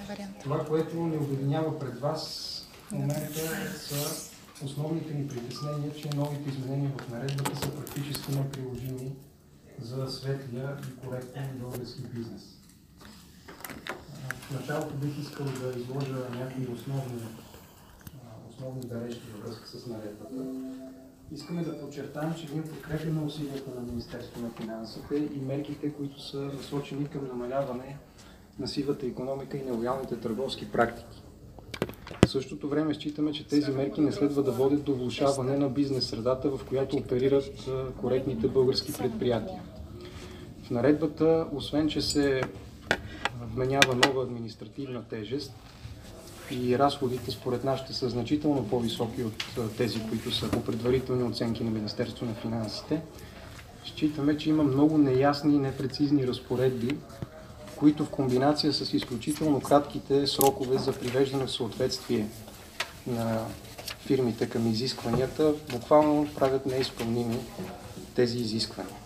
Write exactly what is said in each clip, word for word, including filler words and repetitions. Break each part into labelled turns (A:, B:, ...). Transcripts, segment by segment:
A: вариант.
B: Това, което ни обединява пред вас в момента, са основните ни притеснения, че новите изменения в наредбата са практически неприложими за светлия и коректен български бизнес. В началото бих искал да изложа някои основни, основни бележки във връзка с наредбата. Искаме да подчертаем, че ние подкрепяме усилията на Министерството на финансите и мерките, които са насочени към намаляване на сивата икономика и нелоялните търговски практики. В същото време считаме, че тези мерки не следва да водят до влошаване на бизнес средата, в която оперират коректните български предприятия. В наредбата, освен че се вменява нова административна тежест и разходите според нас ще са значително по-високи от тези, които са по предварителни оценки на Министерството на финансите, считаме, че има много неясни и непрецизни разпоредби, които в комбинация с изключително кратките срокове за привеждане в съответствие на фирмите към изискванията, буквално правят неизпълними тези изисквания.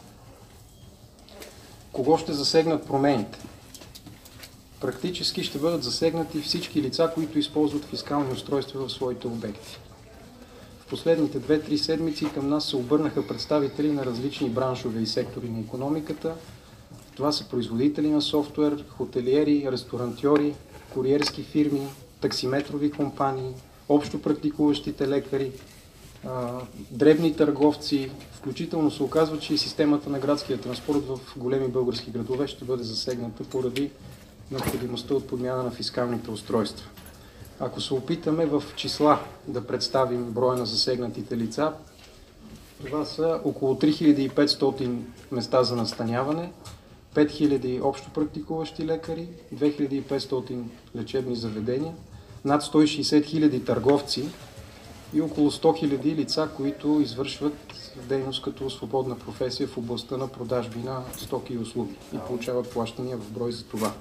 B: Кого ще засегнат промените? Практически ще бъдат засегнати всички лица, които използват фискални устройства в своите обекти. В последните две-три седмици към нас се обърнаха представители на различни браншове и сектори на икономиката. Това са производители на софтуер, хотелиери, ресторантьори, куриерски фирми, таксиметрови компании, общо практикуващите лекари, дребни търговци. Включително се оказва, че и системата на градския транспорт в големи български градове ще бъде засегната поради необходимостта от подмяна на фискалните устройства. Ако се опитаме в числа да представим броя на засегнатите лица, това са около три хиляди и петстотин места за настаняване, пет хиляди общо практикуващи лекари, две хиляди и петстотин лечебни заведения, над сто и шейсет хиляди търговци и около сто хиляди лица, които извършват дейност като свободна професия в областта на продажби на стоки и услуги и получават плащания в брой за това.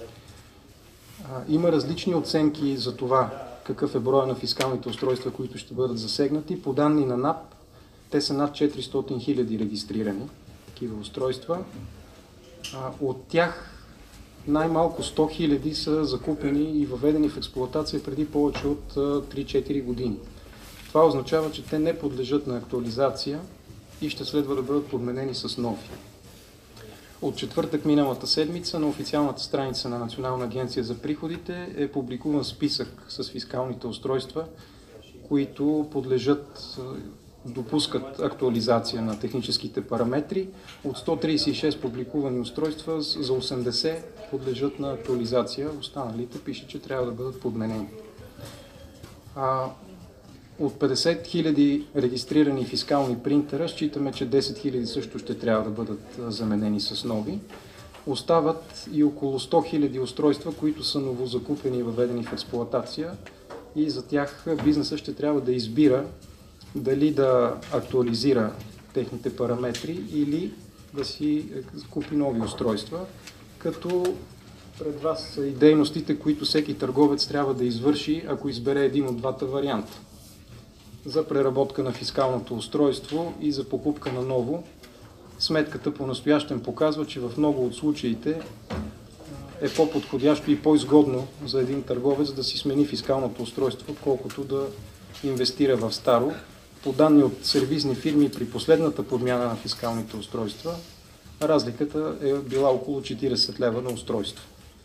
B: Има различни оценки за това какъв е броя на фискалните устройства, които ще бъдат засегнати. По данни на НАП, те са над четиристотин хиляди регистрирани такива устройства. От тях най-малко сто хиляди са закупени и въведени в експлоатация преди повече от три-четири години. Това означава, че те не подлежат на актуализация и ще следва да бъдат подменени с нови. От четвъртък миналата седмица на официалната страница на Национална агенция за приходите е публикуван списък с фискалните устройства, които подлежат, допускат актуализация на техническите параметри. От сто тридесет и шест публикувани устройства за осемдесет подлежат на актуализация, останалите пише, че трябва да бъдат подменени. А, от петдесет хиляди регистрирани фискални принтера считаме, че десет хиляди също ще трябва да бъдат заменени с нови. Остават и около сто хиляди устройства, които са новозакупени и въведени в експлоатация и за тях бизнесът ще трябва да избира дали да актуализира техните параметри или да си купи нови устройства, като пред вас са и дейностите, които всеки търговец трябва да извърши, ако избере един от двата варианта. За преработка на фискалното устройство и за покупка на ново. Сметката по-настоящем показва, че в много от случаите е по-подходящо и по-изгодно за един търговец да си смени фискалното устройство, отколкото да инвестира в старо. По данни от сервизни фирми при последната подмяна на фискалните устройства, разликата е била около четиридесет лева на устройство.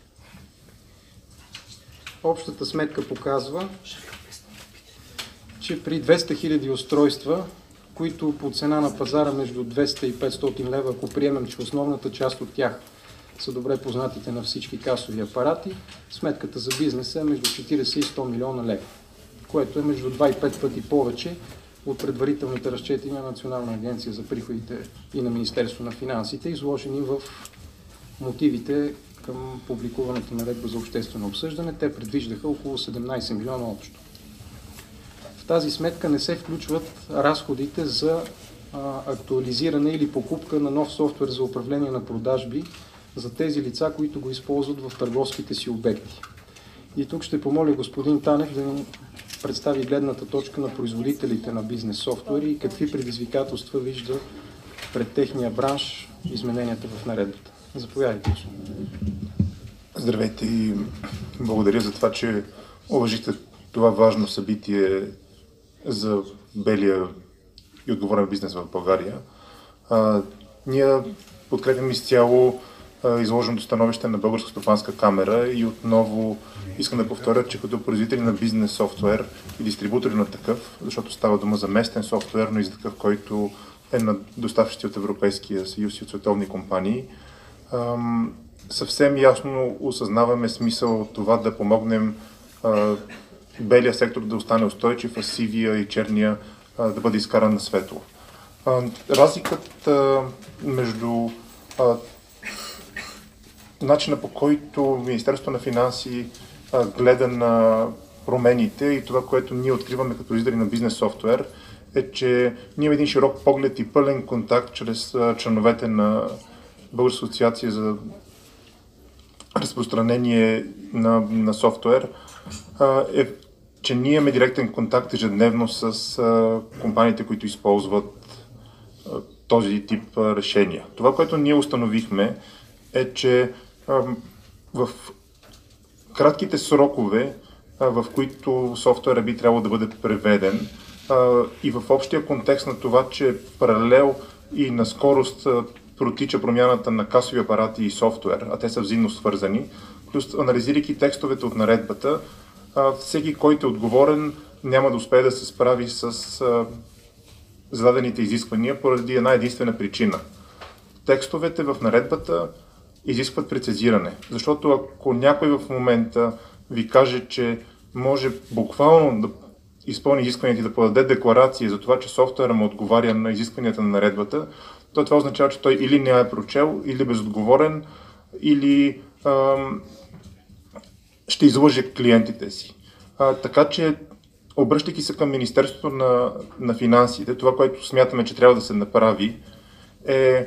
B: Общата сметка показва, че при двеста хиляди устройства, които по цена на пазара между двеста и петстотин лева, ако приемем, че основната част от тях са добре познатите на всички касови апарати, сметката за бизнеса е между четиридесет и сто милиона лева, което е между два и пет пъти повече от предварителните разчети на Национална агенция за приходите и на Министерство на финансите, изложени в мотивите към публикуването на наредба за обществено обсъждане. Те предвиждаха около седемнадесет милиона общо. В тази сметка не се включват разходите за а, актуализиране или покупка на нов софтуер за управление на продажби за тези лица, които го използват в търговските си обекти. И тук ще помоля господин Танев да ни представи гледната точка на производителите на бизнес софтуери и какви предизвикателства вижда пред техния бранш измененията в наредбата. Заповядайте.
A: Здравейте и благодаря за това, че уважихте това важно събитие за белия и отговорен бизнес в България. А, ние подкрепим изцяло а, изложеното становище на Българска стопанска камера и отново искам да повторя, че като производители на бизнес софтуер и дистрибутори на такъв, защото става дума за местен софтуер, но и за такъв, който е на доставчици от Европейския съюз и от световни компании, ам, съвсем ясно осъзнаваме смисъл от това да помогнем а, белия сектор да остане устойчив, а сивия и черния а, да бъде изкаран на светло. А, разликата между а, начина, по който Министерството на финанси а, гледа на промените и това, което ние откриваме като производители на бизнес софтуер, е, че ние имаме един широк поглед и пълен контакт чрез а, членовете на Българска асоциация за разпространение на, на софтуер, а, е, че ние имаме директен контакт ежедневно с а, компаниите, които използват а, този тип а, решения. Това, което ние установихме, е, че а, в кратките срокове, а, в които софтуера би трябвало да бъде преведен, а, и в общия контекст на това, че паралел и на скорост а, протича промяната на касови апарати и софтуер, а те са взаимно свързани, плюс анализирайки текстовете от наредбата, всеки, който е отговорен, няма да успее да се справи с зададените изисквания поради една единствена причина. Текстовете в наредбата изискват прецизиране, защото ако някой в момента ви каже, че може буквално да изпълни изискванията и да подаде декларация за това, че софтуера му отговаря на изискванията на наредбата, то това означава, че той или не е прочел, или безотговорен, или ам, ще излъже клиентите си. А, така че, обръщайки се към Министерството на, на финансите, това, което смятаме, че трябва да се направи, е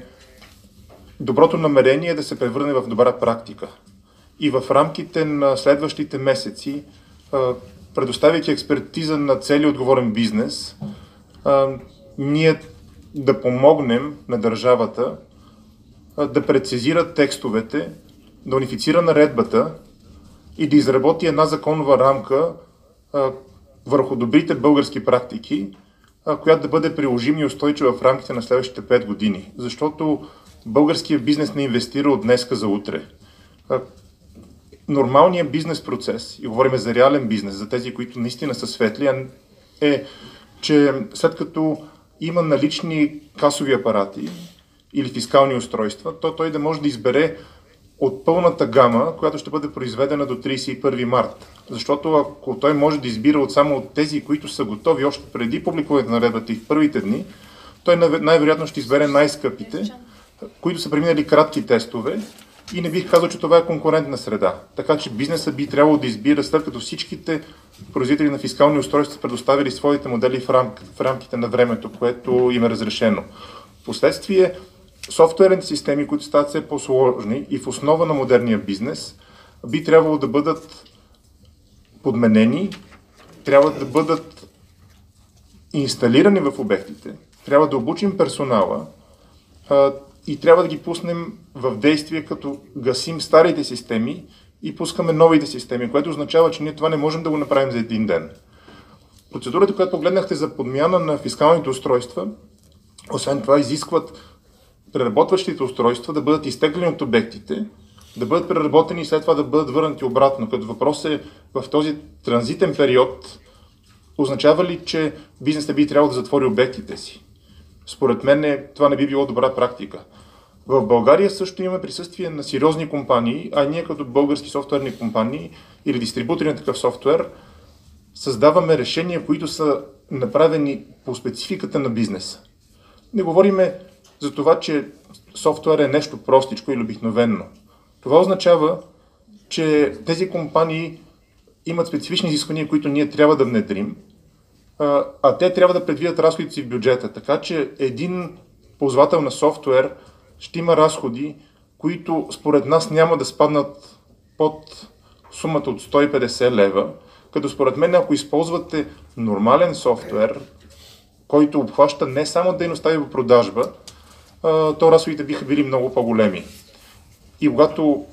A: доброто намерение да се превърне в добра практика. И в рамките на следващите месеци, а, предоставяйки експертиза на целия отговорен бизнес, а, ние да помогнем на държавата а, да прецизира текстовете, да унифицира наредбата и да изработи една законова рамка а, върху добрите български практики, а, която да бъде приложима и устойчива в рамките на следващите пет години. Защото българският бизнес не инвестира от днеска за утре. А, нормалният бизнес процес, и говорим за реален бизнес, за тези, които наистина са светли, е, че след като има налични касови апарати или фискални устройства, то той да може да избере от пълната гама, която ще бъде произведена до тридесет и първи март. Защото ако той може да избира от само от тези, които са готови още преди публикуването на наредбата и в първите дни, той най-вероятно ще избере най-скъпите, които са преминали кратки тестове, и не бих казал, че това е конкурентна среда. Така че бизнесът би трябвало да избира, след като всичките производители на фискални устройства са предоставили своите модели в, рам... в рамките на времето, което им е разрешено. Впоследствие, софтуерните системи, които стават все по-сложни и в основа на модерния бизнес, би трябвало да бъдат подменени, трябва да бъдат инсталирани в обектите, трябва да обучим персонала а, и трябва да ги пуснем в действие, като гасим старите системи и пускаме новите системи, което означава, че ние това не можем да го направим за един ден. Процедурата, която погледнахте за подмяна на фискалните устройства, освен това изискват преработващите устройства да бъдат изтеглени от обектите, да бъдат преработени и след това да бъдат върнати обратно. Като въпрос е в този транзитен период, означава ли, че бизнесът би трябвало да затвори обектите си? Според мен това не би било добра практика. В България също имаме присъствие на сериозни компании, а ние като български софтуерни компании или дистрибутори на такъв софтуер създаваме решения, които са направени по спецификата на бизнеса. Не говориме за това, че софтуер е нещо простичко или обикновено. Това означава, че тези компании имат специфични изисквания, които ние трябва да внедрим, а, а те трябва да предвидят разходите си в бюджета. Така че един ползвател на софтуер ще има разходи, които според нас няма да спаднат под сумата от сто и петдесет лева, като според мен, ако използвате нормален софтуер, който обхваща не само дейността и в продажба, то разходите биха били много по-големи. И когато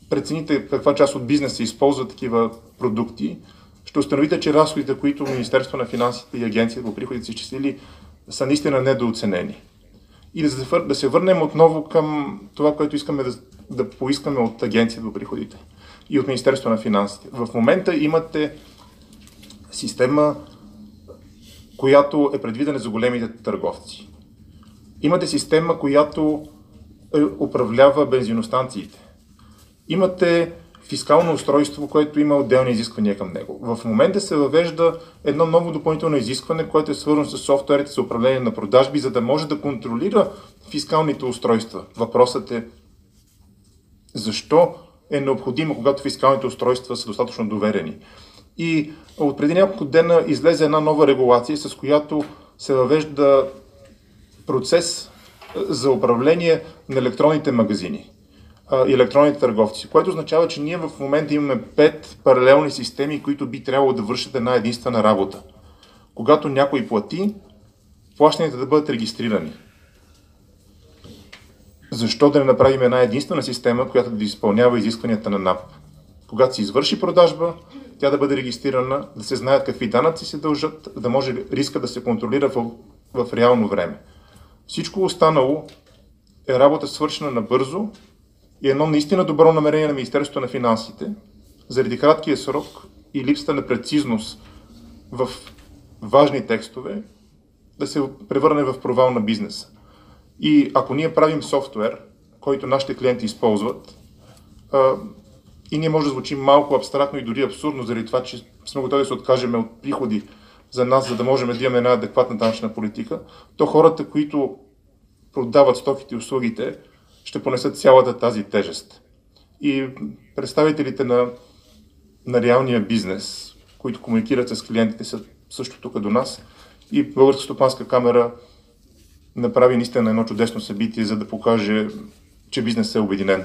A: прецените каква част от бизнеса използва такива продукти, ще установите, че разходите, които Министерство на финансите и Агенцията по приходите са изчислили, са наистина недооценени. И да се, да се върнем отново към това, което искаме да, да поискаме от Агенцията по приходите и от Министерство на финансите. В момента имате система, която е предвидена за големите търговци. Имате система, която управлява бензиностанциите. Имате фискално устройство, което има отделни изисквания към него. В момента се въвежда едно ново допълнително изискване, което е свързано с софтуерите за управление на продажби, за да може да контролира фискалните устройства. Въпросът е защо е необходимо, когато фискалните устройства са достатъчно доверени. И от преди няколко дена излезе една нова регулация, с която се въвежда процес за управление на електронните магазини и електронните търговци, което означава, че ние в момента имаме пет паралелни системи, които би трябвало да вършат една единствена работа. Когато някой плати, плащанията да бъдат регистрирани. Защо да не направим една единствена система, която да изпълнява изискванията на НАП? Когато се извърши продажба, тя да бъде регистрирана, да се знаят какви данъци се дължат, да може риска да се контролира в, в реално време. Всичко останало е работа свършена набързо и едно наистина добро намерение на Министерството на финансите, заради краткия срок и липсата на прецизност в важни текстове, да се превърне в провал на бизнеса. И ако ние правим софтуер, който нашите клиенти използват, а, и ние може да звучим малко абстрактно и дори абсурдно, заради това, че сме готови да се откажем от приходи за нас, за да можем да имаме една адекватна данъчна политика, то хората, които продават стоките и услугите, ще понесат цялата тази тежест. И представителите на, на реалния бизнес, които комуникират с клиентите, са също тук до нас. И Българска стопанска камера направи наистина едно чудесно събитие, за да покаже, че бизнесът е обединен.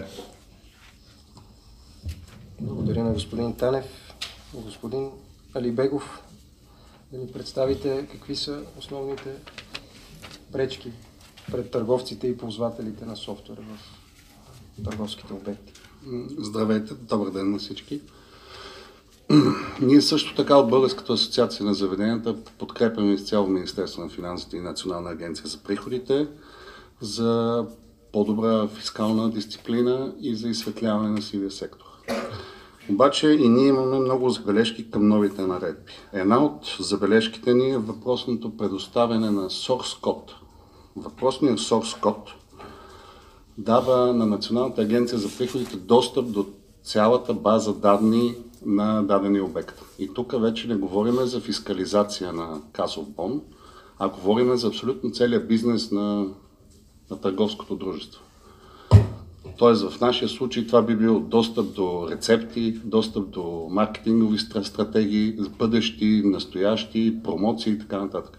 B: Благодаря на господин Танев. Господин Алибегов, да ни представите какви са основните пречки пред търговците и ползвателите на софтуера в търговските обекти.
C: Здравейте, добър ден на всички. Ние също така от Българската асоциация на заведенията подкрепяме изцяло Министерство на финансите и Национална агенция за приходите за по-добра фискална дисциплина и за изсветляване на сивия сектор. Обаче и ние имаме много забележки към новите наредби. Една от забележките ни е въпросното предоставяне на source код. Въпросният source код дава на Националната агенция за приходите достъп до цялата база данни на дадения обект. И тук вече не говорим за фискализация на касов бон, а говорим за абсолютно целият бизнес на, на търговското дружество. Тоест в нашия случай това би било достъп до рецепти, достъп до маркетингови стратегии, бъдещи, настоящи, промоции и така нататък.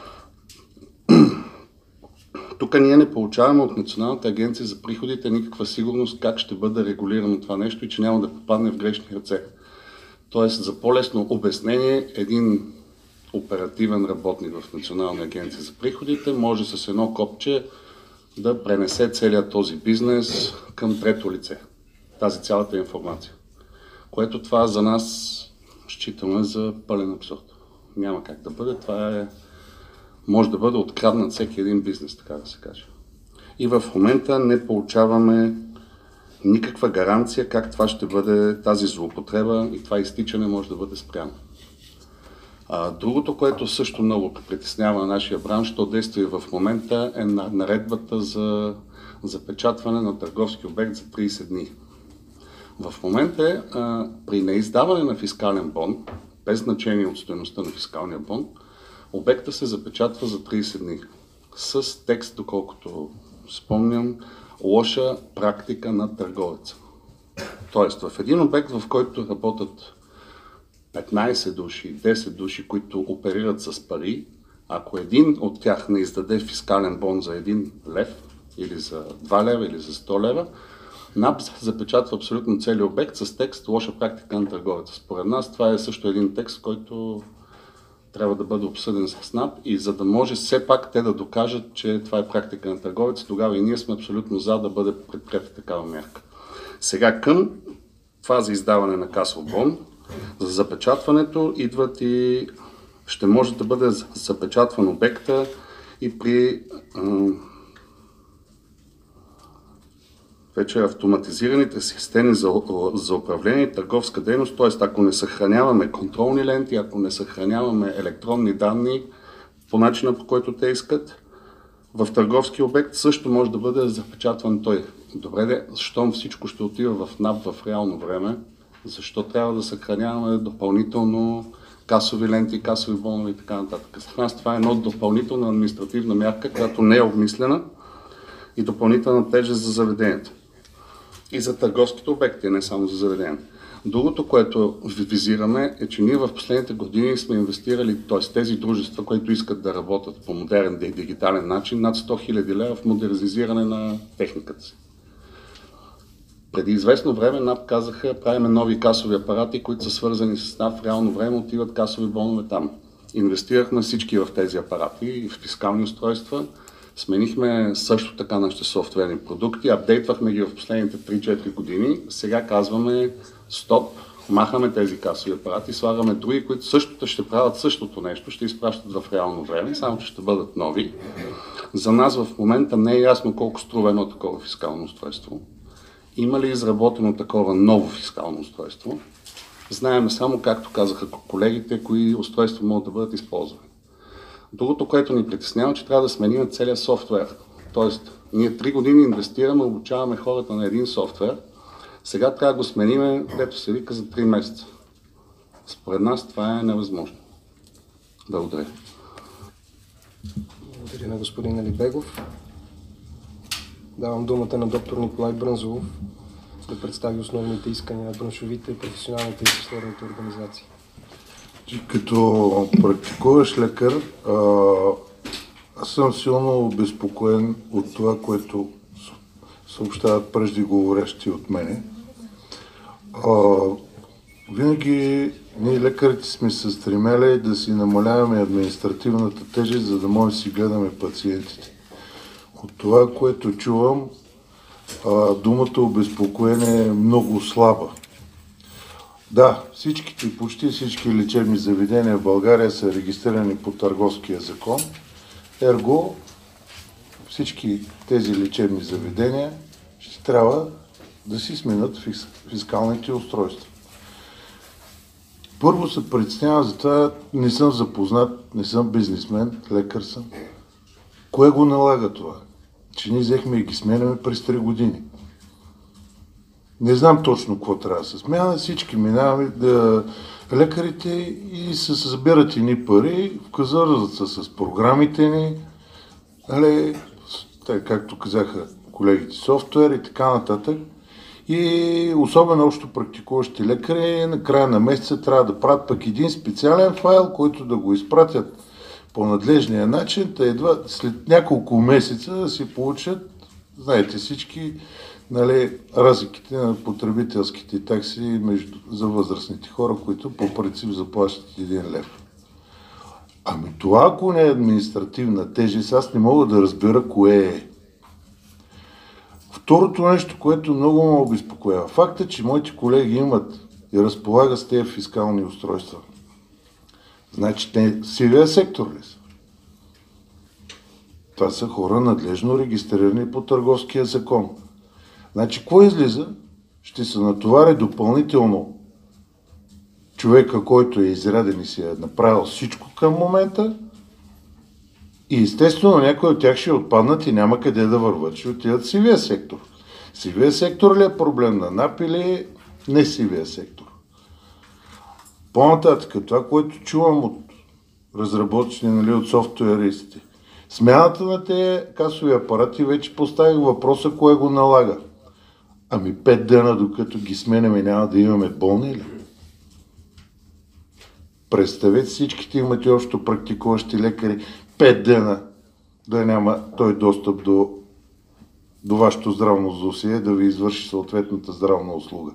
C: Тук ние не получаваме от Националната агенция за приходите никаква сигурност как ще бъде регулирано това нещо и че няма да попадне в грешни ръце. Тоест за по-лесно обяснение, един оперативен работник в Национална агенция за приходите може с едно копче да пренесе целият този бизнес към трето лице. Тази цялата информация. Което това за нас считаме за пълен абсурд. Няма как да бъде. Това е може да бъде откраднат всеки един бизнес, така да се каже. И в момента не получаваме никаква гаранция как това ще бъде, тази злоупотреба и това изтичане може да бъде спряно. А, другото, което също много притеснява на нашия бранш, то действие в момента е на наредбата за запечатване на търговски обект за трийсет дни. В момента а, при неиздаване на фискален бон, без значение от стойността на фискалния бон, обекта се запечатва за трийсет дни. С текст, доколкото спомням, лоша практика на търговеца. Тоест, в един обект, в който работят петнайсет души, десет души, които оперират с пари, ако един от тях не издаде фискален бон за един лев, или за два лева, или за сто лева, НАП запечатва абсолютно целият обект с текст лоша практика на търговеца. Според нас това е също един текст, който трябва да бъде обсъден с НАП и за да може все пак те да докажат, че това е практика на търговец, тогава и ние сме абсолютно за да бъде предприета такава мярка. Сега към фаза издаване на касов бон, за запечатването идват и ще може да бъде запечатван обекта и при а, вече автоматизираните системи за, за управление и търговска дейност, т.е. ако не съхраняваме контролни ленти, ако не съхраняваме електронни данни по начина, по който те искат, в търговски обект също може да бъде запечатван той. Добре де, щом всичко ще отива в НАП в реално време, защо трябва да съхраняваме допълнително касови ленти, касови бонове и така нататък. За нас това е една допълнителна административна мярка, която не е обмислена и допълнителна тежест за заведението. И за търговските обекти, не само за заведения. Другото, което визираме, е, че ние в последните години сме инвестирали, т.е. тези дружества, които искат да работят по модерен и дигитален начин, над сто хиляди лева в модернизиране на техниката си. Преди известно време НАП казаха, правиме нови касови апарати, които са свързани с НАП в реално време, отиват касови бонове там. Инвестирахме всички в тези апарати и в фискални устройства. Сменихме също така нашите софтуерни продукти, апдейтвахме ги в последните три-четири години. Сега казваме стоп, махаме тези касови апарати, слагаме други, които същото ще правят същото нещо, ще изпращат в реално време, само че ще бъдат нови. За нас в момента не е ясно колко струва едно такова фискално устройство. Има ли изработено такова ново фискално устройство? Знаем само, както казаха колегите, кои устройства могат да бъдат използвани. Другото, което ни притеснява, че трябва да сменим целият софтуер. Тоест, ние три години инвестираме, обучаваме хората на един софтуер, сега трябва да го смениме, дето се вика, за три месеца. Според нас това е невъзможно. Благодаря.
B: Благодаря на господин Алибегов. Давам думата на доктор Николай Брънзолов да представи основните искания на браншовите, професионалните и съсловните организации.
D: Като практикуващ лекар, аз съм силно обезпокоен от това, което съобщават преждеговорящи от мене. Винаги ние лекарите сме се стремели да си намаляваме административната тежест, за да може да си гледаме пациентите. От това, което чувам, думата обезпокоение е много слаба. Да, всичките, почти всички лечебни заведения в България са регистрирани по Търговския закон. Ерго, всички тези лечебни заведения ще трябва да си сменят фискалните устройства. Първо се притеснявам за това, не съм запознат, не съм бизнесмен, лекар съм. Кое го налага това? Че ние взехме и ги сменяме през три години. Не знам точно какво трябва да се смяна, всички минаваме да лекарите и се събират едни пари, вказват се с програмите ни, нали, както казаха колегите, софтуер и така нататък. И особено общо практикуващи лекари на края на месеца трябва да правят пък един специален файл, който да го изпратят по надлежния начин, та едва след няколко месеца да си получат, знаете всички, нали, разликите на потребителските такси между, за възрастните хора, които по принцип заплащат един лев. Ами това, ако не е административна тежест, аз не мога да разбера кое е. Второто нещо, което много ме обезпокоява, факта, че моите колеги имат и разполагат с тези фискални устройства. Значи те сивия сектор ли са? Това са хора надлежно регистрирани по Търговския закон. Значи, какво излиза? Ще се натовари допълнително човека, който е изряден и си е направил всичко към момента и естествено някои от тях ще отпаднат и няма къде да върват, ще отидат в сивия сектор. Сивия сектор ли е проблем на НАП или не сивия сектор? По-нататък, това, което чувам от разработчици, нали, от софтуеристите, смяната на тези касови апарати вече поставих въпроса, кое го налага. Ами пет дена, докато ги сменяме, няма да имаме болни ли? Представете, всичките имате общо практикуващи лекари, пет дена да няма той достъп до, до вашето здравно досие, да ви извърши съответната здравна услуга.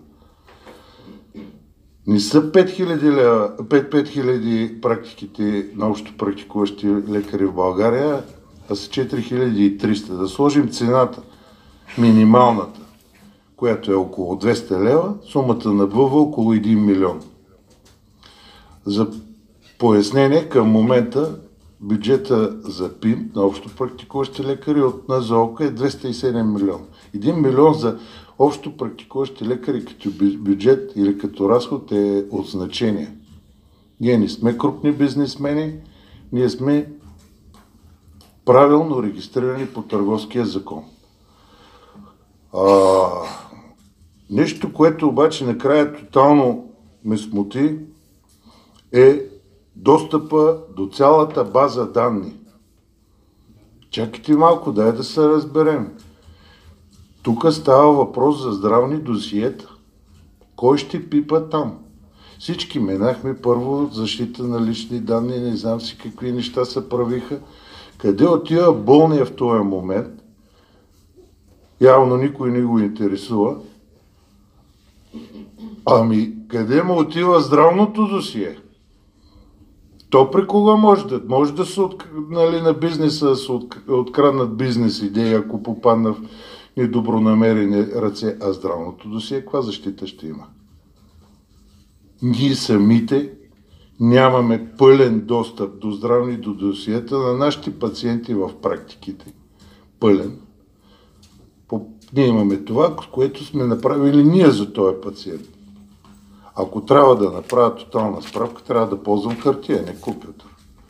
D: Не са пет хиляди практиките на общо практикуващи лекари в България, а са четири хиляди и триста. Да сложим цената, минималната, която е около двеста лева, сумата набъва около един милион. За пояснение, към момента бюджета за ПИМ на общо практикуващи лекари от НЗОК е двеста и седем милиона. един милион за общо практикуващи лекари като бюджет или като разход е от значение. Ние не сме крупни бизнесмени, ние сме правилно регистрирани по Търговския закон. А, нещо, което обаче накрая тотално ме смути, е достъпа до цялата база данни. Чакайте малко, дай да се разберем. Тук става въпрос за здравни досиета. Кой ще пипа там? Всички минахме първо защита на лични данни, не знам си какви неща се правиха. Къде отива болния в този момент? Явно никой не го интересува. Ами, къде му отива здравното досие? То при кога може да? Може да се от, нали, на бизнеса да се от, откраднат бизнес идеи, ако попадна в недобронамерени ръце, а здравното досие, каква защита ще има? Ние самите нямаме пълен достъп до здравни до досиета на нашите пациенти в практиките. Пълен. По, ние имаме това, което сме направили ние за този пациент. Ако трябва да направя тотална справка, трябва да ползвам хартия, не компютър.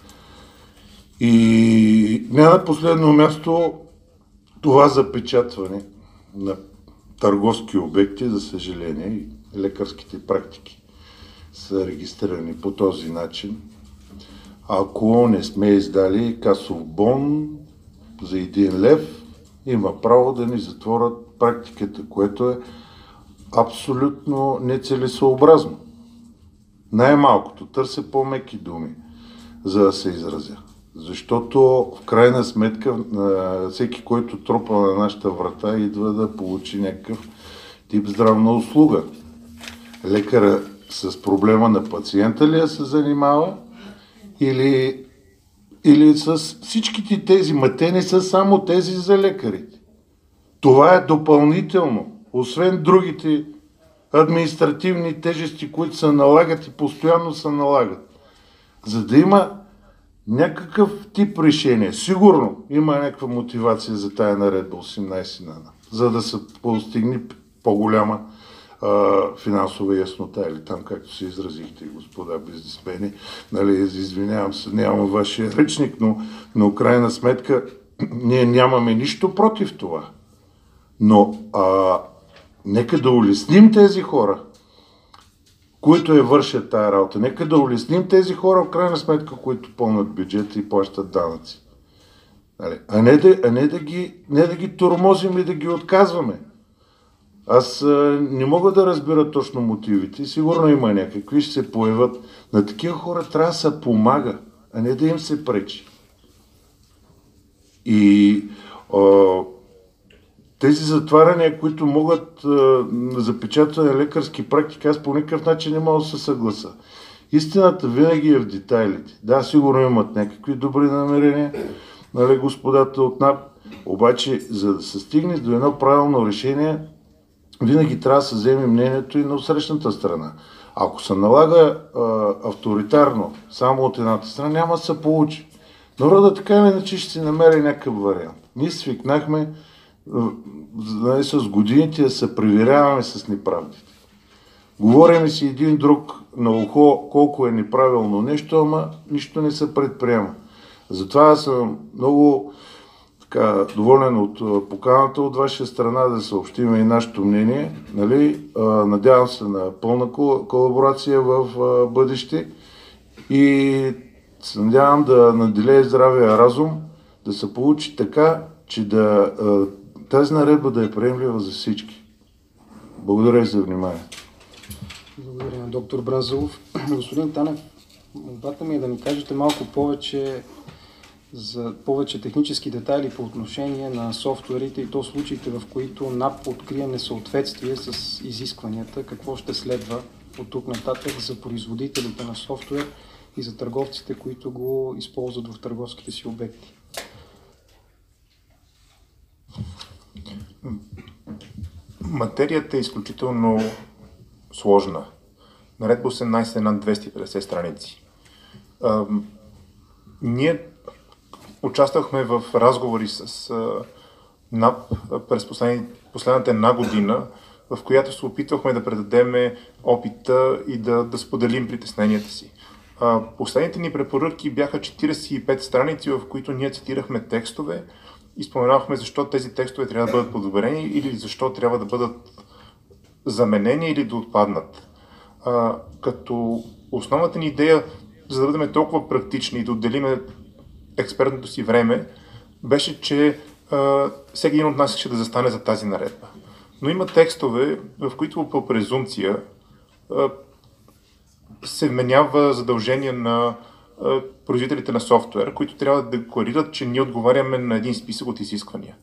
D: И не на последно място това запечатване на търговски обекти, за съжаление, и лекарските практики са регистрирани по този начин. Ако не сме издали касов бон за един лев, има право да ни затворят практиката, което е абсолютно нецелесообразно. Най-малкото търся по-меки думи, за да се изразя. Защото в крайна сметка всеки, който тропа на нашата врата, идва да получи някакъв тип здравна услуга. Лекара с проблема на пациента ли я се занимава или, или с всичките тези, ма те не са само тези за лекарите. Това е допълнително, освен другите административни тежести, които се налагат и постоянно се налагат. За да има някакъв тип решение, сигурно има някаква мотивация за тая наредба осемнайсет на НАП, за да се постигне по-голяма а, финансова яснота, или там, както се изразихте, господа бизнесмени. Нали, извинявам се, нямам вашия речник, но на крайна сметка ние нямаме нищо против това. Но а, нека да улесним тези хора, които е вършат тая работа. Нека да улесним тези хора, в крайна сметка, които пълнат бюджета и плащат данъци. А не да, а не да, ги, не да ги тормозим и да ги отказваме. Аз а, не мога да разбера точно мотивите. Сигурно има някакви, ще се появят. На такива хора трябва да се помага, а не да им се пречи. И а, тези затваряния, които могат а, запечатване на лекарски практики, аз по никакъв начин не мога да се съгласа. Истината винаги е в детайлите. Да, сигурно имат някакви добри намерения, нали, господата от НАП, обаче за да се стигне до едно правилно решение, винаги трябва да се вземе мнението и на отсрещната страна. Ако се налага а, авторитарно само от едната страна, няма да се получи. Народа така или иначе ще си намери някакъв вариант. Ние свикнахме а, с годините да се проверяваме с неправдите. Говорим си един друг на ухо колко е неправилно нещо, ама нищо не се предприема. Затова аз съм много така, доволен от поканата от ваша страна да съобщим и нашето мнение. Нали? Надявам се на пълна колаборация в бъдеще и се надявам да наделее здравия разум, да се получи така, че да, тази наредба да е приемлива за всички. Благодаря и за вниманието.
B: Благодаря на доктор Бразалов. Господин Танев, молбата ми е да ни кажете малко повече за повече технически детайли по отношение на софтуерите и то случаите, в които НАП открие несъответствие с изискванията, какво ще следва от тук нататък за производителите на софтуер и за търговците, които го използват в търговските си обекти.
A: Материята е изключително сложна. Наредба осемнайсет е над двеста и петдесет страници. А, ние участвахме в разговори с а, НАП през последната една година, в която се опитвахме да предадем опита и да, да споделим притесненията си. А, последните ни препоръки бяха четирийсет и пет страници, в които ние цитирахме текстове и споменахме защо тези текстове трябва да бъдат подобрени или защо трябва да бъдат заменени или да отпаднат. А, като основната ни идея, за да бъдем толкова практични и да отделиме експертното си време, беше, че а, всеки един от нас ще да застане за тази наредба. Но има текстове, в които по презумпция а, се вменява задължение на а, производителите на софтуер, които трябва да декларират, че ние отговаряме на един списък от изисквания.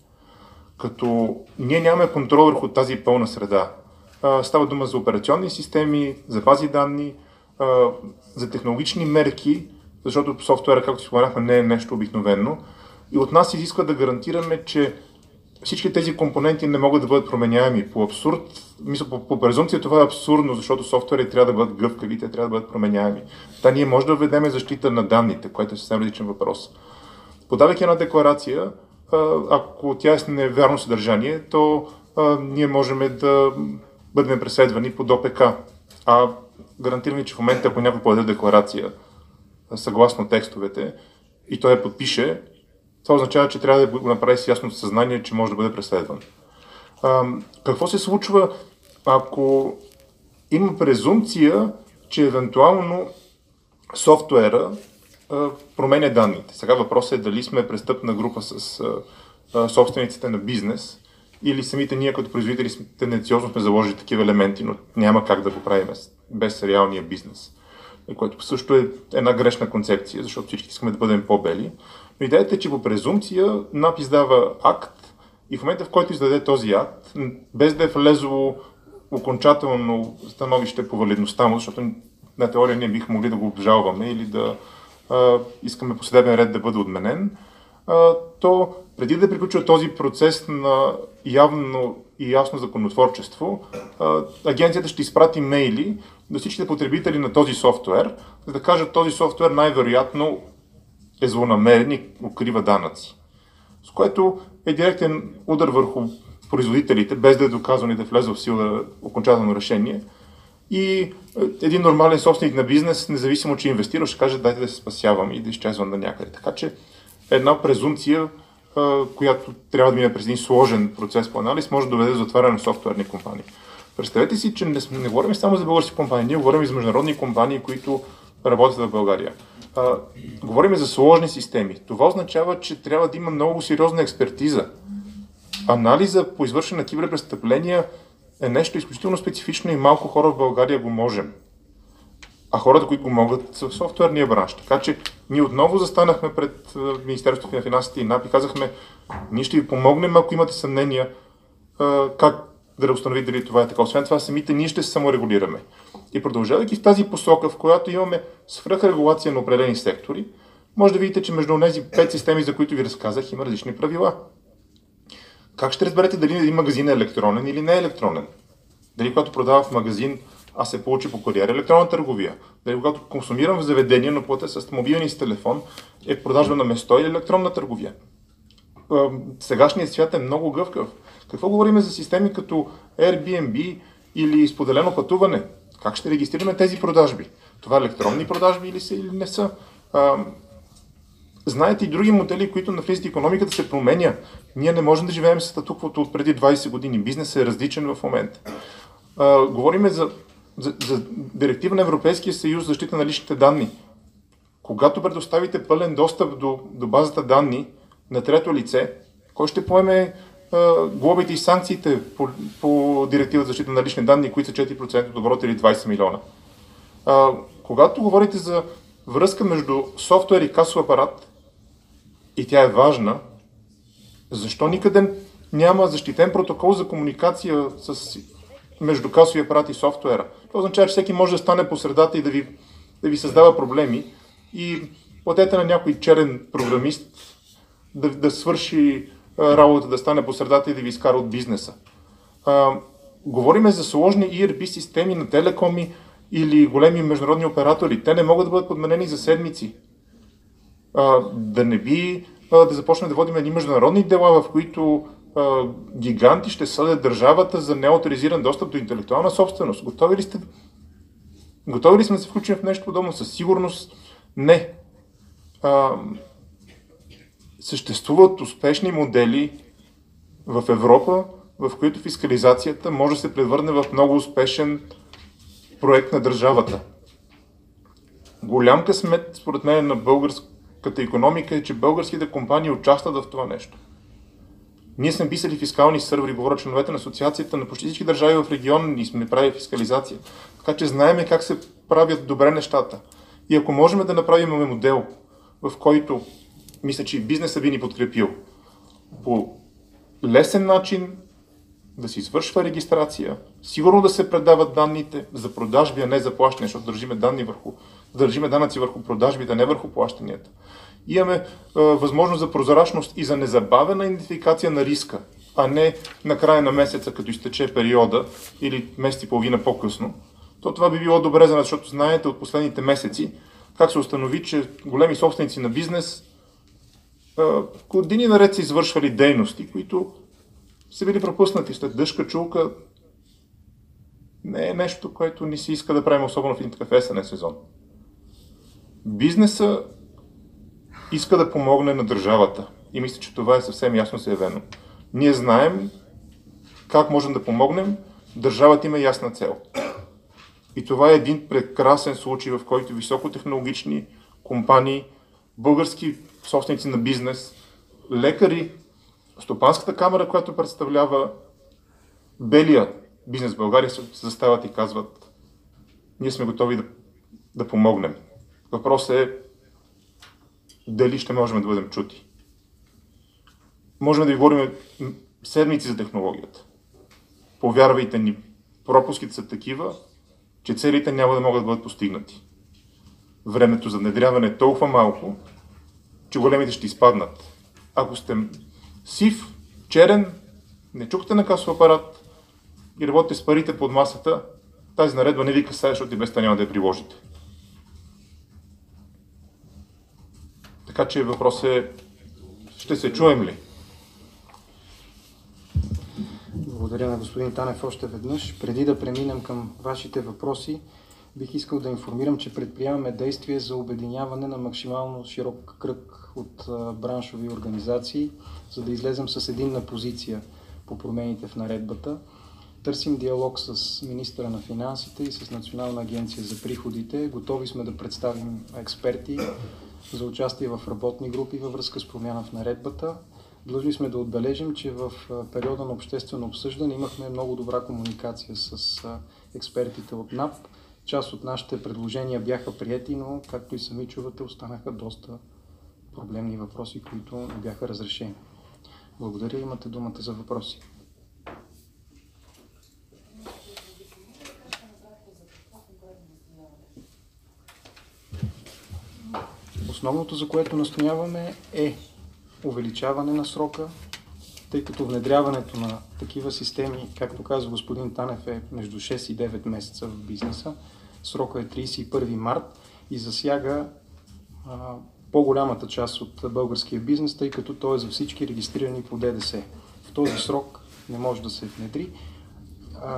A: Като ние нямаме контрол върху тази пълна среда. А, става дума за операционни системи, за бази данни, а, за технологични мерки, защото софтуера, както споменахме, не е нещо обикновено. И от нас изисква да гарантираме, че всички тези компоненти не могат да бъдат променяеми. По абсурд, мисля, по, по презумпция това е абсурдно, защото софтуери трябва да бъдат гъвкави, те трябва да бъдат променяеми. Та ние може да введем защита на данните, което е съвсем различен въпрос. Подавайки една декларация, ако тя е с невярно съдържание, то а, ние можем да бъдем преследвани по Д О П К. А гарантираме, че в момента, ако някой подаде декларация съгласно текстовете и той я подпише, това означава, че трябва да го направи с ясното съзнание, че може да бъде преследван. А, какво се случва, ако има презумпция, че евентуално софтуера а, променя данните? Сега въпросът е дали сме престъпна група с а, а, собствениците на бизнес или самите ние като производители тенденциозно сме заложили такива елементи, но няма как да го правим без реалния бизнес. Което също е една грешна концепция, защото всички искаме да бъдем по-бели. Но идеята е, че по презумпция НАП издава акт и в момента, в който издаде този акт, без да е влезло окончателно становище по валидността му, защото на теория ние бихме могли да го обжалваме или да а, искаме по съдебен ред да бъде отменен, а, то преди да приключва този процес на явно и ясно законотворчество, а, агенцията ще изпрати мейли до всичките потребители на този софтуер, за да кажат, този софтуер най-вероятно е злонамерен и укрива данъци. С което е директен удар върху производителите, без да е доказано и да влезе в сила окончателно решение. И един нормален собственик на бизнес, независимо, че инвестира, ще каже, дайте да се спасявам и да изчезвам на някъде. Така че една презумпция, която трябва да мине през един сложен процес по анализ, може да доведе до затваряне на софтуерни компании. Представете си, че не, не говорим само за български компании, ние говорим и за международни компании, които работят в България. А, говорим за сложни системи. Това означава, че трябва да има много сериозна експертиза. Анализа по извършване на киберпрестъпления е нещо изключително специфично и малко хора в България го можем. А хората, които го могат, са в софтуерния бранш. Така че ние отново застанахме пред Министерството на финансите и НАП и казахме, ние ще ви помогнем, ако имате съмнения как да установи дали това е така. Освен това, самите ние ще се саморегулираме. И продължавайки в тази посока, в която имаме свръхрегулация на определени сектори, може да видите, че между тези пет системи, за които ви разказах, има различни правила. Как ще разберете дали един магазин е електронен или не е електронен? Дали когато продава в магазин, а се получи по куриер електронна търговия? Дали когато консумирам в заведение, но платя с мобилен и с телефон, е продажба на место или електронна търговия? Сегашният свят е много гъвкав. Какво говорим за системи като Airbnb или споделено пътуване? Как ще регистрираме тези продажби? Това електронни продажби или са или не са? А, знаете и други модели, които навлизат икономиката се променя. Ние не можем да живеем с статуквото от преди двайсет години. Бизнесът е различен в момента. А, говорим за, за, за директива на Европейския съюз за защита на личните данни. Когато предоставите пълен достъп до, до базата данни на трето лице, кой ще поеме а, глобите и санкциите по, по директива за защита на лични данни, които са четири процента от оборота или двайсет милиона? А, когато говорите за връзка между софтуер и касов апарат, и тя е важна, защо никъде няма защитен протокол за комуникация с, между касови апарат и софтуера? Това означава, че всеки може да стане по средата и да ви, да ви създава проблеми и платете на някой черен програмист да, да свърши а, работа, да стане по средата и да ви изкара от бизнеса. А, говориме за сложни И Ар Пи системи на телекоми или големи международни оператори. Те не могат да бъдат подменени за седмици. А, да не би а, да започнем да водим едни международни дела, в които а, гиганти ще съдят държавата за неоторизиран достъп до интелектуална собственост. Готови ли сте? Готови ли сме да се включим в нещо подобно? Със сигурност не. А, съществуват успешни модели в Европа, в които фискализацията може да се превърне в много успешен проект на държавата. Голям късмет, според мен, на българската икономика е, че българските компании участват в това нещо. Ние сме писали фискални сървъри, говоря членовете на асоциацията на почти всички държави в региона и сме правили фискализация. Така че знаеме как се правят добре нещата. И ако можем да направим модел, в който, мисля, че и бизнесът би ни подкрепил, по лесен начин да се извършва регистрация, сигурно да се предават данните за продажби, а не за плащане, защото държиме, данни върху, държиме данъци върху продажбите, а не върху плащанията. Имаме е, възможност за прозрачност и за незабавена идентификация на риска, а не на края на месеца, като изтече периода или месец и половина по-късно. То това би било добре за нас, защото знаете от последните месеци как се установи, че големи собственици на бизнес е, години наред са извършвали дейности, които са били пропуснати след дъжка чулка. Не е нещо, което ни се иска да правим, особено в един такъв есенен сезон. Бизнеса иска да помогне на държавата и мисля, че това е съвсем ясно заявено. Ние знаем как можем да помогнем, държавата има ясна цел. И това е един прекрасен случай, в който високотехнологични компании, български собственици на бизнес, лекари, Стопанската камера, която представлява белия бизнес в България, се застават и казват: ние сме готови да, да помогнем. Въпросът е дали ще можем да бъдем чути. Можем да ви говорим седмици за технологията. Повярвайте ни, пропуските са такива, че целите няма да могат да бъдат постигнати. Времето за внедряване е толкова малко, че големите ще изпаднат. Ако сте сив, черен, не чукате на касов апарат и работите с парите под масата, тази наредба не ви касае, защото и без това няма да я приложите. Така че въпрос е, ще се чуем ли?
B: Благодаря на господин Танев още веднъж. Преди да преминем към вашите въпроси, бих искал да информирам, че предприемаме действия за обединяване на максимално широк кръг от браншови организации, за да излезем с единна позиция по промените в наредбата. Търсим диалог с министъра на финансите и с Национална агенция за приходите. Готови сме да представим експерти за участие в работни групи във връзка с промяна в наредбата. Длъжни сме да отбележим, че в периода на обществено обсъждане имахме много добра комуникация с експертите от НАП. Част от нашите предложения бяха приети, но, както и сами чувате, останаха доста проблемни въпроси, които не бяха разрешени. Благодаря, имате думата за въпроси. Основното, за което настояваме, е увеличаване на срока, тъй като внедряването на такива системи, както каза господин Танев, е между шест и девет месеца в бизнеса. Срока е тридесет и първи март и засяга а, по-голямата част от българския бизнес, тъй като той е за всички регистрирани по Д Д С. В този срок не може да се внедри. А,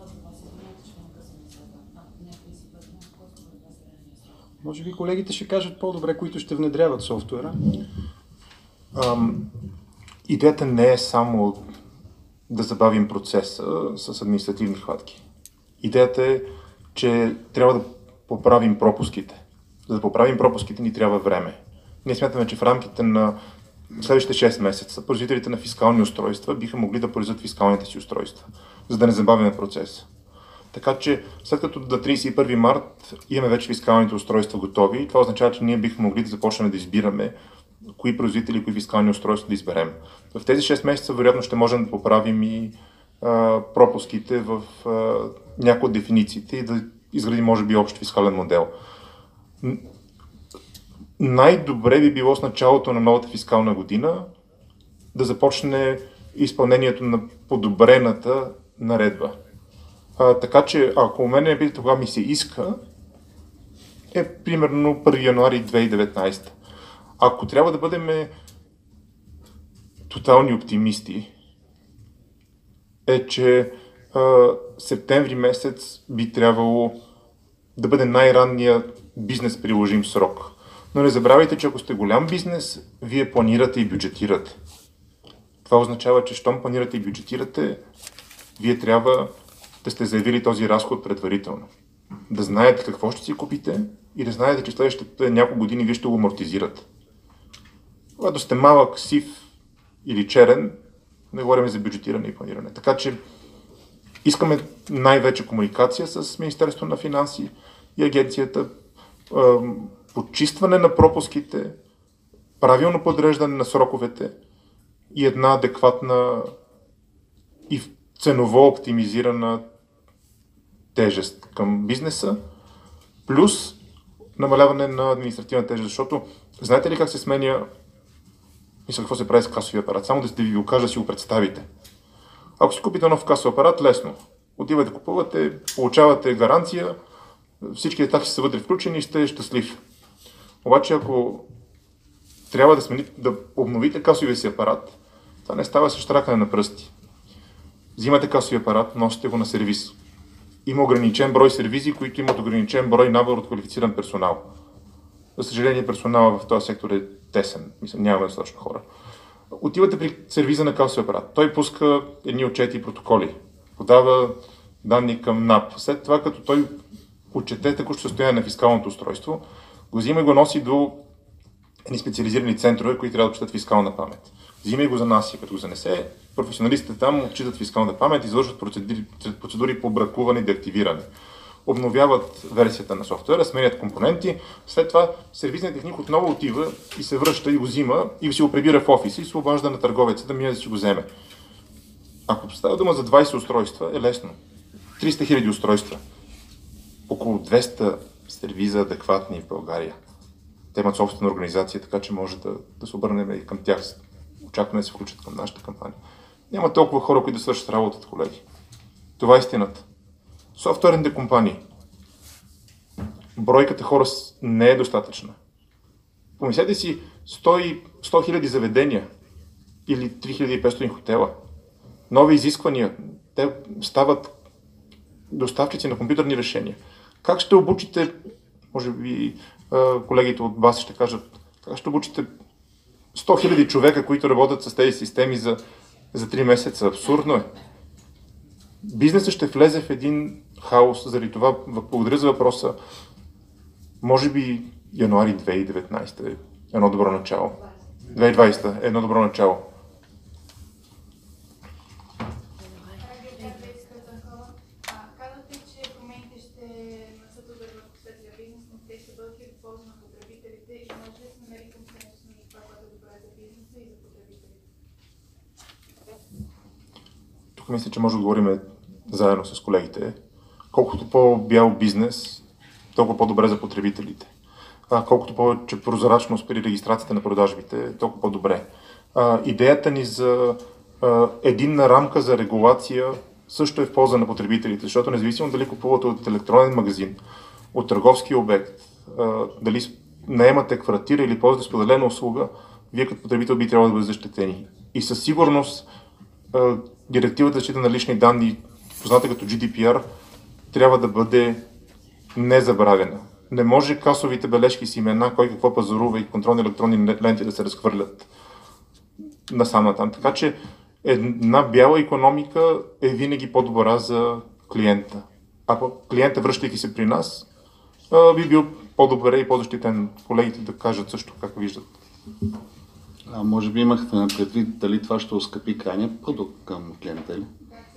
B: може би колегите ще кажат по-добре, които ще внедряват софтуера.
A: Ам, идеята не е само да забавим процеса с административни хватки. Идеята е, че трябва да поправим пропуските. За да поправим пропуските ни трябва време. Ние смятаме, че в рамките на следващите шест месеца производителите на фискални устройства биха могли да произведат фискалните си устройства, за да не забавяме процеса. Така че след като до тридесет и първи март имаме вече фискалните устройства готови, това означава, че ние бихме могли да започнем да избираме кои производители, кои фискални устройства да изберем. В тези шест месеца вероятно ще можем да поправим и а, пропуските в а, някои от дефинициите и да изградим, може би, общ фискален модел. Най-добре би било с началото на новата фискална година да започне изпълнението на подобрената наредба. А, така че, ако у мен не питате кога ми се иска, е примерно първи януари две хиляди и деветнадесета. Ако трябва да бъдем тотални оптимисти, е, че а, септември месец би трябвало да бъде най-ранният бизнес приложим срок. Но не забравяйте, че ако сте голям бизнес, вие планирате и бюджетирате. Това означава, че щом планирате и бюджетирате, вие трябва да сте заявили този разход предварително. Да знаете какво ще си купите и да знаете, че следващите няколко години вие ще го амортизирате. Когато сте малък, сив или черен, не говорим за бюджетиране и планиране. Така че искаме най-вече комуникация с Министерството на финанси и агенцията, почистване на пропуските, правилно подреждане на сроковете и една адекватна и ценово оптимизирана тежест към бизнеса, плюс намаляване на административна тежест, защото знаете ли как се сменя, мисля какво се прави с касови апарат, само да ви го кажа, да си го представите. Ако си купите нов касов апарат, лесно. Отивате, купувате, получавате гаранция, всички такси са вътре включени и сте щастлив. Обаче ако трябва да, смените, да обновите касовия си апарат, това не става с щракане на пръсти. Взимате касовия апарат, носите го на сервиз. Има ограничен брой сервизи, които имат ограничен брой набор от квалифициран персонал. За съжаление, персонала в този сектор е тесен. Мисля, нямаме достатъчно хора. Отивате при сервиза на касов апарат. Той пуска едни отчети и протоколи. Подава данни към НАП. След това, като той отчете текущо състояние на фискалното устройство, го взима и го носи до едни специализирани центрове, които трябва да отчитат фискална памет. Взима и го занася. Като го занесе, професионалистите там отчитат фискална памет, извършват процедури, процедури по бракуване и деактивиране. Обновяват версията на софтуера, сменят компоненти, след това сервизният техник отново отива и се връща и го взима и си го прибира в офиса и се обажда на търговеца да мине да си го вземе. Ако става дума за двайсет устройства, е лесно. триста хиляди устройства. Около двеста сервиза адекватни в България. Те имат собствена организация, така че може да, да се обърнем и към тях. Очакваме да се включат към нашата кампания. Няма толкова хора, които да свършат работата, колеги. Това е истината. Софтуерните компании. Бройката хора не е достатъчна. Помислете си сто хиляди заведения или три хиляди и петстотин хотела. Нови изисквания. Те стават доставчици на компютърни решения. Как ще обучите, може би колегите от вас ще кажат, как ще обучите сто хиляди човека, които работят с тези системи за, за три месеца? Абсурдно е. Бизнесът ще влезе в един хаос, заради това благодаря за въпроса. Може би януари две хиляди и деветнадесета е едно добро начало. две хиляди и двадесета е едно добро начало.
E: Казвате, че промените ще носят удар върху светлия бизнес, но те ще бъдат ли в полза на потребителите и може ли да се намери консенсус на това, което е добре за бизнеса и за потребителите?
A: Тук мисля, че може да говорим заедно с колегите. Колкото по-бял бизнес, толкова по-добре за потребителите. А, колкото повече прозрачност при регистрацията на продажбите, толкова по-добре. А, идеята ни за а, единна рамка за регулация също е в полза на потребителите, защото независимо дали купувате от електронен магазин, от търговски обект, а, дали наемате квартира или ползвате споделена услуга, вие като потребител би трябвало да бъдете защитени. И със сигурност а, директивата за защита на лични данни, позната като Джи Ди Пи Ар, трябва да бъде незабравена. Не може касовите бележки с имена, кой какво пазарува и контролни електронни ленти да се разхвърлят насам натам. Така че една бяла икономика е винаги по-добра за клиента. Ако клиента, връщайки се при нас, би бил по-добре и по-защитен. Колегите да кажат също как виждат.
C: А може би имахте на предвид дали това ще оскъпи крайния продукт към клиента ли?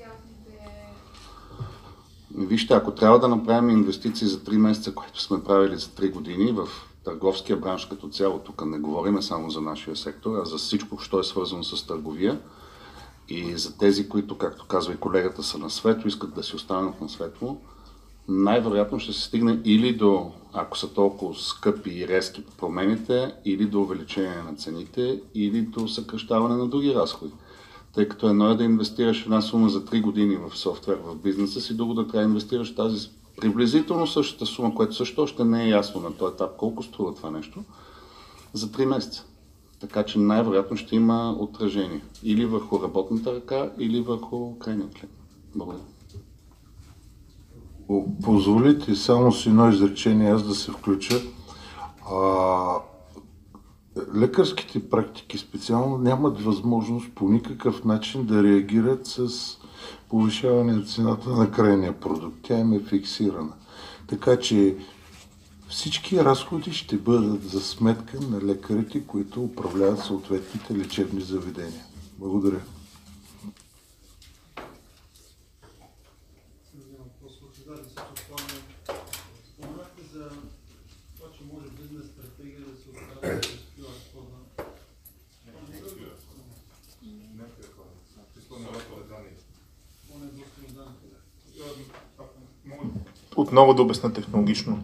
C: Вижте, ако трябва да направим инвестиции за три месеца, което сме правили за три години в търговския бранш като цяло, тук не говорим само за нашия сектор, а за всичко, що е свързано с търговия и за тези, които, както казва и колегата, са на светло, искат да си останат на светло, най-вероятно ще се стигне или до, ако са толкова скъпи и резки промените, или до увеличение на цените, или до съкращаване на други разходи. Тъй като едно е да инвестираш една сума за три години в софтуер в бизнеса си, друго да трябва да инвестираш тази приблизително същата сума, което също още не е ясно на този етап колко струва това нещо, за три месеца. Така че най-вероятно ще има отражение или върху работната ръка, или върху крайния клиент. Благодаря.
D: Позволите само с едно изречение аз да се включа. А, лекарските практики специално нямат възможност по никакъв начин да реагират с повишаване на цената на крайния продукт. Тя им е фиксирана. Така че всички разходи ще бъдат за сметка на лекарите, които управляват съответните лечебни заведения. Благодаря.
F: Споменахте за това, че може бизнес стратегия да се оправя с ку ар кода.
A: Отново да обясня технологично.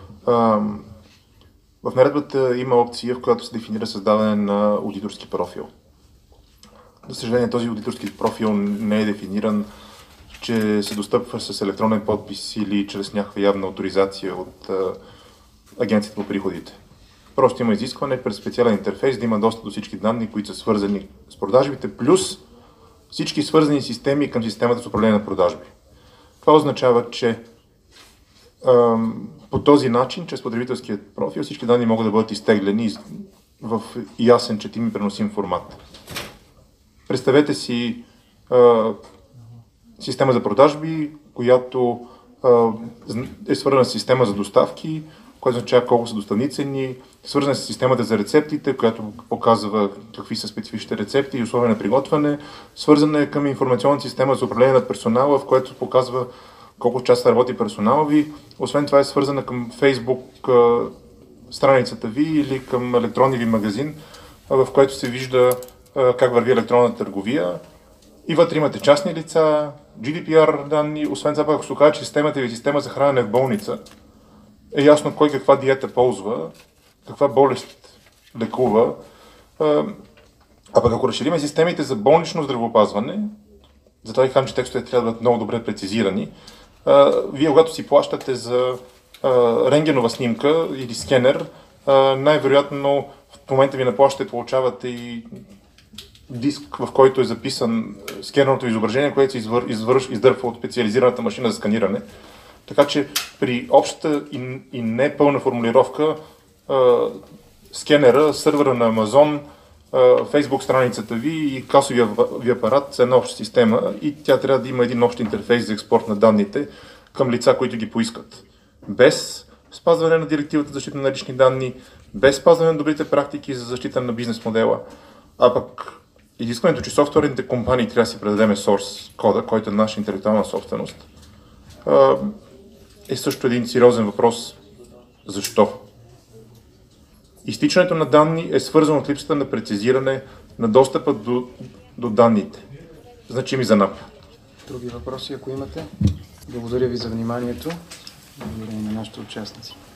A: В наредбата има опция, в която се дефинира създаване на аудиторски профил. За съжаление, този аудиторски профил не е дефиниран, че се достъпва с електронен подпис или чрез някаква явна авторизация от Агенцията по приходите. Просто има изискване през специален интерфейс да има достъп до всички данни, които са свързани с продажбите, плюс всички свързани системи към системата с управление на продажби. Това означава, че ам, по този начин, чрез потребителския профил, всички данни могат да бъдат изтеглени в ясен, четим и преносим формат. Представете си а, система за продажби, която а, е свързана с система за доставки, която означава колко са доставни цени, свързана с системата за рецептите, която показва какви са специфичните рецепти и условия на приготвяне, свързана е към информационна система за управление на персонала, в което показва колко часа работи персонала ви. Освен това е свързана към Facebook а, страницата ви или към електронния ви магазин, а, в което се вижда а, как върви електронната търговия. И вътре имате частни лица, джи ди пи ар данни, освен това, ако се окаже, че системата ви е система за хранене в болница, е ясно кой каква диета ползва, каква болест лекува. А пък ако разшириме системите за болнично здравеопазване, затова ви казвам, че текстовете трябва да бъдат много добре прецизирани, вие когато си плащате за рентгенова снимка или скенер, най-вероятно в момента ви на плащате получавате и диск, в който е записан скенерното изображение, което се извър... извърш... издърпва от специализираната машина за сканиране. Така че при общата и, и не пълна формулировка а, скенера, сървъра на Amazon, а, Facebook страницата ви и касовия ви апарат са една обща система и тя трябва да има един общ интерфейс за експорт на данните към лица, които ги поискат. Без спазване на директивата за защита на лични данни, без спазване на добрите практики за защита на бизнес модела, а пък изискването, че софтуерните компании трябва да си предадеме source кода, който е наша интелектуална собственост, е също един сериозен въпрос. Защо? Изтичането на данни е свързано от липсата на прецизиране на достъпа до, до данните, значими за НАП.
B: Други въпроси, ако имате? Благодаря ви за вниманието. Благодаря и на нашите участници.